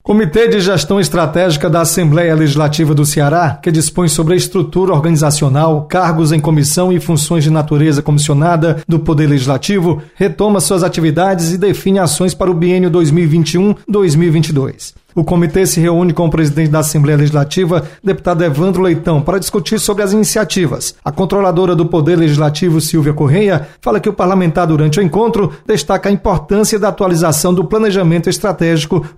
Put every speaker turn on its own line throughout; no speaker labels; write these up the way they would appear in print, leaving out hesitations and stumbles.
Comitê de Gestão Estratégica da Assembleia Legislativa do Ceará, que dispõe sobre a estrutura organizacional, cargos em comissão e funções de natureza comissionada do Poder Legislativo, retoma suas atividades e define ações para o biênio 2021-2022. O comitê se reúne com o presidente da Assembleia Legislativa, deputado Evandro Leitão, para discutir sobre as iniciativas. A controladora do Poder Legislativo, Silvia Correia, fala que o parlamentar, durante o encontro, destaca a importância da atualização do Planejamento Estratégico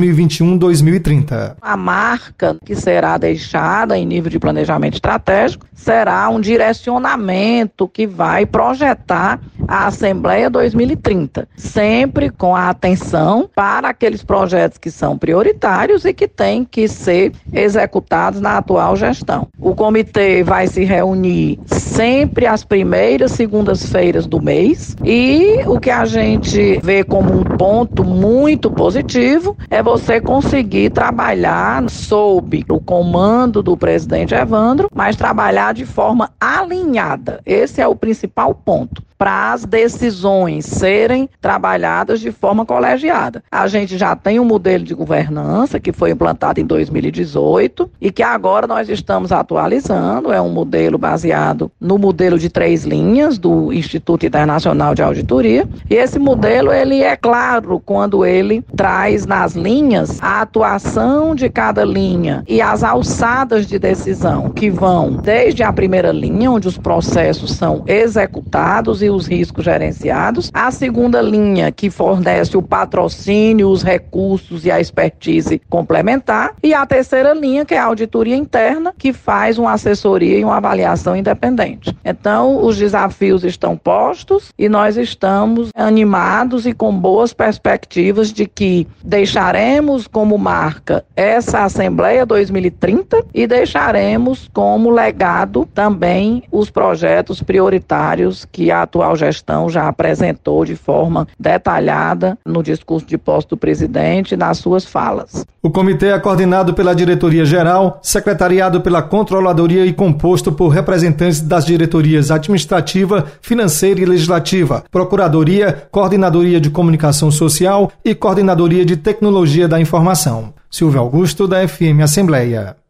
2021-2030.
A marca que será deixada em nível de planejamento estratégico será um direcionamento que vai projetar a Assembleia 2030, sempre com a atenção para aqueles projetos que são prioritários e que têm que ser executados na atual gestão. O comitê vai se reunir sempre às primeiras segundas-feiras do mês e o que a gente vê como um ponto muito positivo é você conseguir trabalhar sob o comando do presidente Evandro, mas trabalhar de forma alinhada. Esse é o principal ponto, para as decisões serem trabalhadas de forma colegiada. A gente já tem um modelo de governança que foi implantado em 2018 e que agora nós estamos atualizando. É um modelo baseado no modelo de 3 linhas do Instituto Internacional de Auditoria. E esse modelo, ele é claro quando ele traz nas linhas a atuação de cada linha e as alçadas de decisão que vão desde a primeira linha, onde os processos são executados e os riscos gerenciados, a segunda linha, que fornece o patrocínio, os recursos e a expertise complementar, e a terceira linha, que é a auditoria interna, que faz uma assessoria e uma avaliação independente. Então, os desafios estão postos e nós estamos animados e com boas perspectivas de que deixaremos como marca essa Assembleia 2030 e deixaremos como legado também os projetos prioritários que a atual gestão já apresentou de forma detalhada no discurso de posse do presidente e nas suas falas.
O comitê é coordenado pela Diretoria-Geral, secretariado pela Controladoria e composto por representantes das diretorias administrativa, financeira e legislativa, Procuradoria, Coordenadoria de Comunicação Social e Coordenadoria de Tecnologia da Informação. Silvio Augusto, da FM Assembleia.